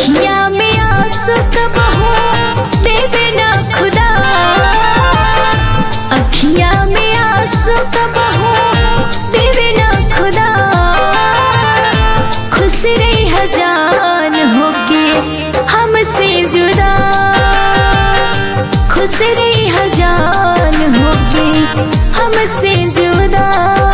अखियाँ में आंसू तब हो देवे ना खुदा, अखियाँ में आंसू तब हो देवे ना खुदा। खुश रही हजान होके हमसे जुदा, खुश रही हजान होके हमसे जुदा।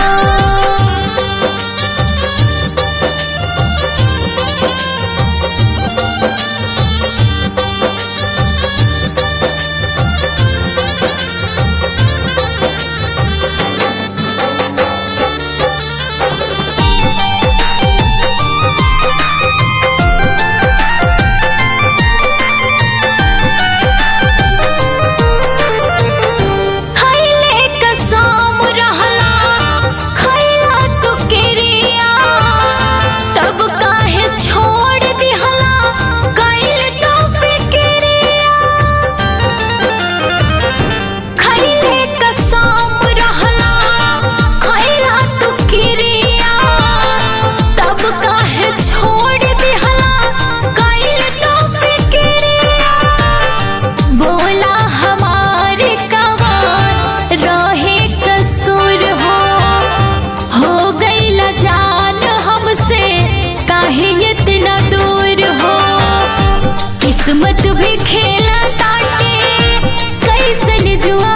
किस्मत भी खेला ताटे कैसन जुआ,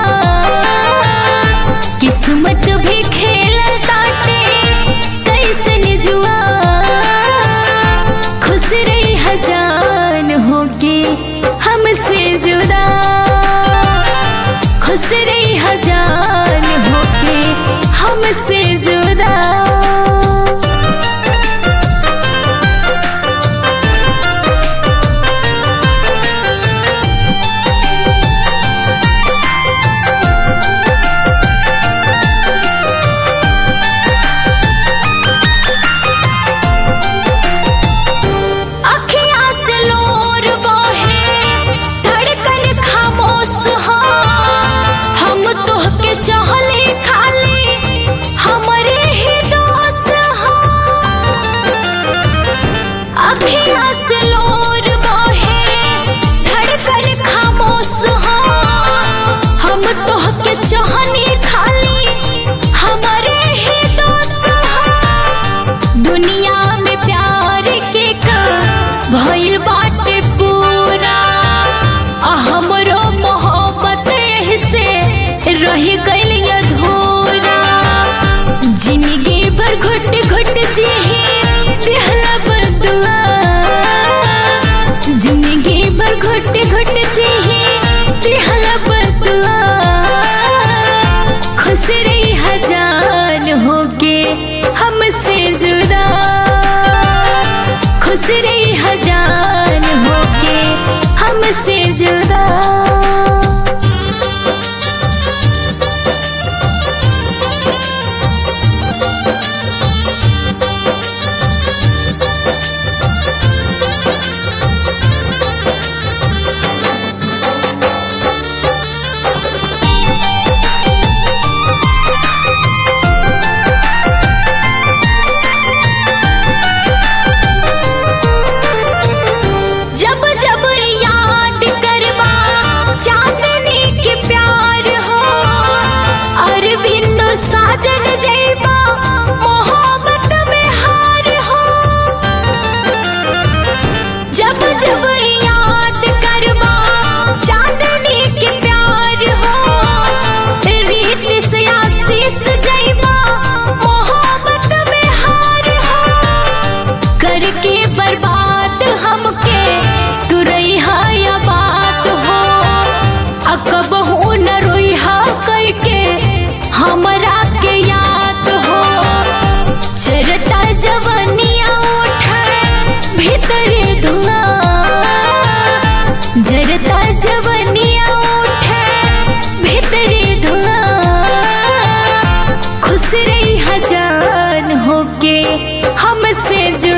किस्मत भी खेला ताटे कैसन जुआ। खुश रही हजान होके हमसे जुदा, खुश रही हजान होके हमसे जुदा। भइल बाटे पूरा हमरो मोहब्बत से रह गइल अधूरा। जिंदगी भर घुट घुट जी दिहला बदुआ, जिंदगी भर घुट घुट जी दिहला बदुआ। खुश रही हजान होके हमसे जुदा, खुश रही हजान होके हमसे जुदा। बर्बाद हमके तुरई या बात हो, अकबहू न रोइहा करके हमरा के याद हो। चरता जवनिया उठे भीतरे धुआं, जरता जवनिया उठे भीतरे धुआं। खुश रही हजान होके हमसे जो